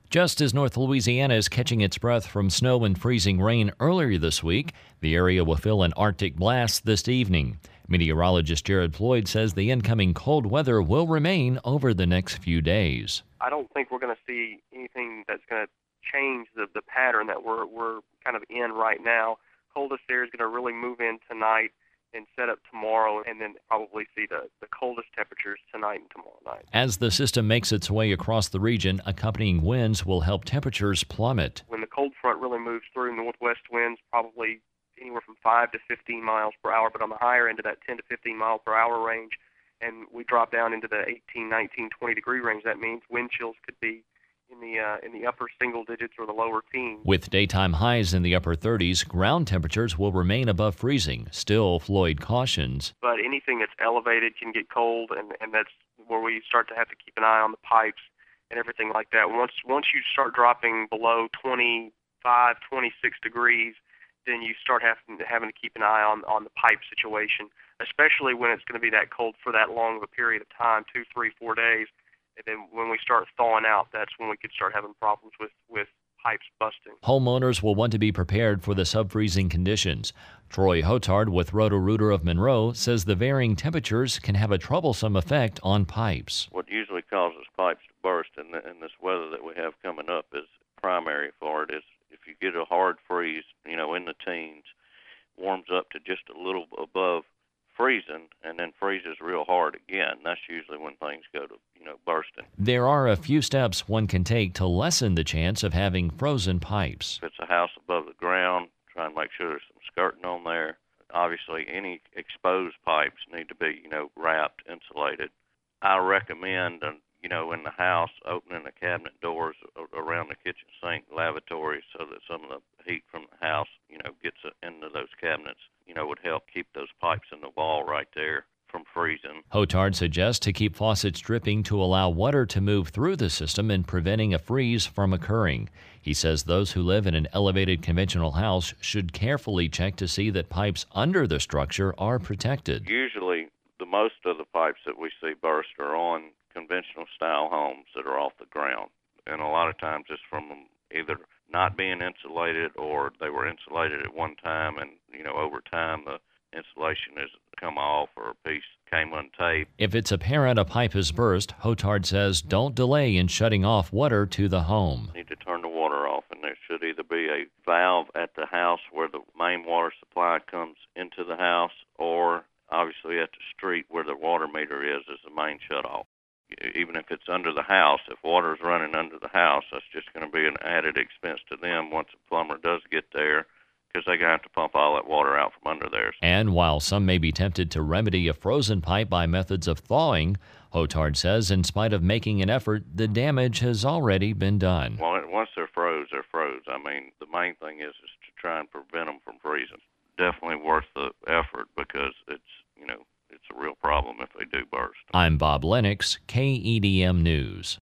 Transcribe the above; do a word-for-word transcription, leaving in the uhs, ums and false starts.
Just as North Louisiana is catching its breath from snow and freezing rain earlier this week, the area will feel an Arctic blast this evening. Meteorologist Jared Floyd says the incoming cold weather will remain over the next few days. I don't think we're going to see anything that's going to change the, the pattern that we're, we're kind of in right now. Coldest air is going to really move in tonight and set up tomorrow, and then probably see the, the coldest temperatures tonight and tomorrow night. As the system makes its way across the region, accompanying winds will help temperatures plummet. When the cold front really moves through, northwest winds probably anywhere from five to fifteen miles per hour, but on the higher end of that ten to fifteen mile per hour range, and we drop down into the eighteen, nineteen, twenty degree range, that means wind chills could be in the uh, in the upper single digits or the lower teens. With daytime highs in the upper thirties, ground temperatures will remain above freezing. Still, Floyd cautions. But anything that's elevated can get cold, and, and that's where we start to have to keep an eye on the pipes and everything like that. Once once you start dropping below twenty-five, twenty-six degrees, then you start having, having to keep an eye on, on the pipe situation, especially when it's going to be that cold for that long of a period of time, two, three, four days. And then when we start thawing out, that's when we could start having problems with, with pipes busting. Homeowners will want to be prepared for the sub-freezing conditions. Troy Hotard with Roto-Rooter of Monroe says the varying temperatures can have a troublesome effect on pipes. What usually causes pipes to burst in, the, in this weather that we have coming up is primary for it is if you get a hard freeze, you know, in the teens, warms up to just a little above freezing and then freezes real hard again. That's usually when things go to, you know, bursting. There are a few steps one can take to lessen the chance of having frozen pipes. If it's a house above the ground, try and make sure there's some skirting on there. Obviously, any exposed pipes need to be, you know, wrapped, insulated. I recommend, uh, you know, in the house, opening the cabinet doors around the kitchen sink, lavatory, so that some of the heat from the house, you know, gets into those cabinets, you know, would help keep those pipes in the wall right there from freezing. Hotard suggests to keep faucets dripping to allow water to move through the system and preventing a freeze from occurring. He says those who live in an elevated conventional house should carefully check to see that pipes under the structure are protected. Usually, the most of the pipes that we see burst are on conventional style homes that are off the ground. And a lot of times it's from them either not being insulated or they were insulated at one time and, you know, over time the insulation has come off or a piece came untaped. If it's apparent a pipe has burst, Hotard says don't delay in shutting off water to the home. You need to turn the water off, and there should either be a valve at the house where the main water supply comes into the house, or obviously at the street where the water meter is is the main shutoff. Even if it's under the house, if water is running under the house, that's just going to be an added expense to them once the plumber does get there, because they're going to have to pump all that water out from under there. And while some may be tempted to remedy a frozen pipe by methods of thawing, Hotard says in spite of making an effort, the damage has already been done. Well, once they're froze, they're froze. I mean, the main thing is, is to try and prevent them from freezing. Definitely worth the effort because it's, you know, it's a real problem if they do burst. I'm Bob Lennox, K E D M News.